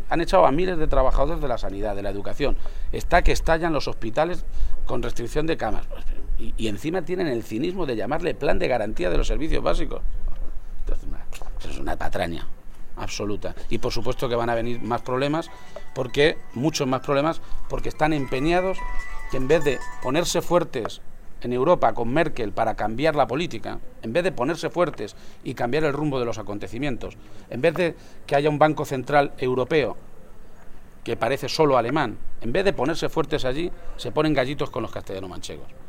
han echado a miles de trabajadores de la sanidad, de la educación. Está que estallan los hospitales con restricción de camas. Y encima tienen el cinismo de llamarle plan de garantía de los servicios básicos. Entonces, eso es una patraña absoluta. Y por supuesto que van a venir más problemas, muchos más problemas, porque están empeñados que en vez de ponerse fuertes en Europa con Merkel para cambiar la política, en vez de ponerse fuertes y cambiar el rumbo de los acontecimientos, en vez de que haya un Banco Central Europeo que parece solo alemán, en vez de ponerse fuertes allí, se ponen gallitos con los castellano-manchegos.